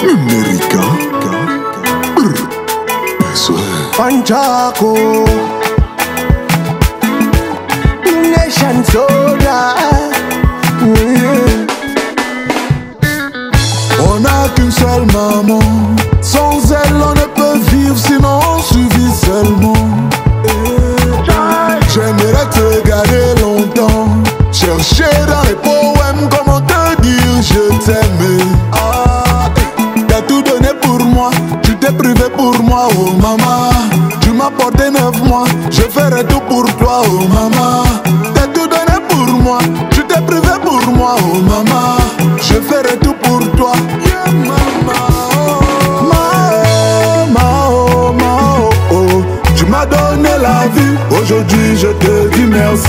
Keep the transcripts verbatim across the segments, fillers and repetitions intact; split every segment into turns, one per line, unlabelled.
Numérica
Panchaco Nation Soda.
On n'a qu'une seule maman. Sans elle on ne peut vivre, sinon on survit seulement. J'aimerais te garder longtemps, chercher dans les poèmes comment te dire je t'aime. Ah, t'as tout donné pour moi, tu t'es privé pour moi, oh maman. Tu m'as porté neuf mois, je ferai tout pour toi, oh maman. T'as tout donné pour moi, tu t'es privé pour moi, oh maman. Je ferai tout pour toi, yeah, maman. Oh, Mao, Mao, oh. Tu m'as donné la vie, aujourd'hui je te dis merci.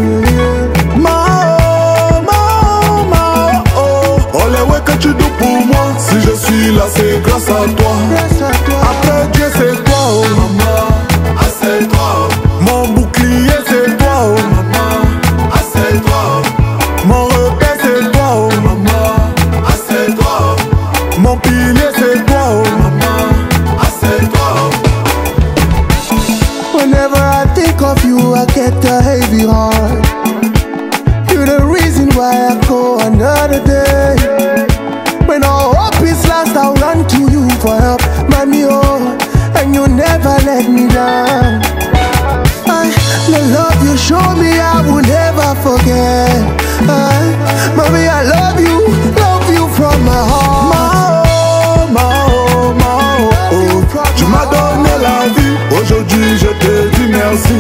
Mao, Mao, Mao, oh. Oh les ouais que tu dois pour moi, si je suis là c'est grâce à toi. Après Dieu c'est toi, oh maman. Ah c'est toi, oh. Mon bouclier c'est toi, oh maman. Ah c'est toi, oh. Mon repère c'est toi, oh maman. Ah c'est toi, oh. Mon pilier c'est toi, oh maman. Ah c'est toi, oh.
Whenever I think of you, I get a heavy heart. You're the reason why I go another day. When all hope is lost, I'll run to you for help, mommy, oh. And you never let me down. I, the love you show me, I will never forget. I, mommy, I love you, love you from my heart.
Mao, Mao, Mao, oh. Tu m'as donné la vie, aujourd'hui je te dis merci.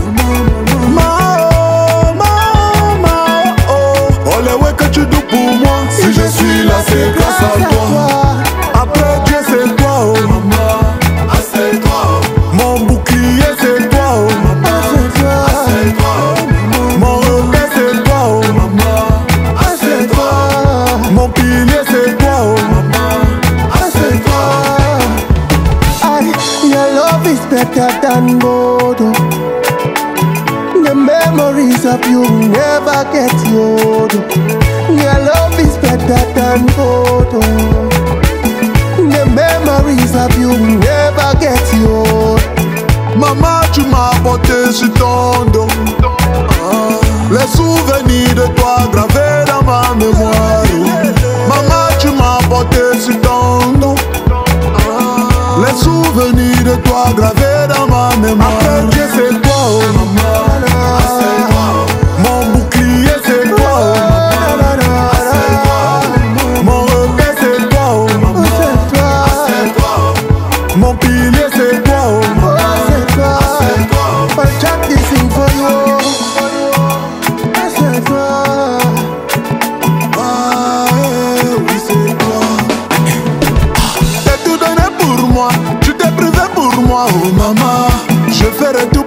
Mao, Mao, Mao, oh. Oh les ouais que tu dois pour moi, si je suis là c'est grâce à toi. Après Dieu c'est toi, oh maman. Ah c'est toi, oh. Mon bouclier c'est toi, oh maman. Ah c'est toi, oh. Mon repère c'est toi, oh maman. Ah c'est toi, oh. Mon pilier c'est toi, oh maman. Ah c'est toi.
I, your love is better than gold. The memories of you never get old. Your love is better than gold. The memories of you never get old.
Maman, tu m'as porté sur ton dos. Ah, les souvenirs de toi gravés dans ma mémoire. Maman, tu m'as porté sur ton dos. Ah, les souvenirs de toi gravés dans ma mémoire. Après Dieu c'est toi, oh maman. Ah, c'est toi, oh. Mon bouclier c'est toi, oh maman. Ah, c'est toi. Mon repère c'est toi, oh maman. Ah, c'est toi, oh. Mon pilier c'est toi, oh maman.
I'll check this thing for you. I said,
ah, eh, oui c'est toi. T'as tout donné pour moi, tu t'es privé pour moi, oh maman. Je ferai tout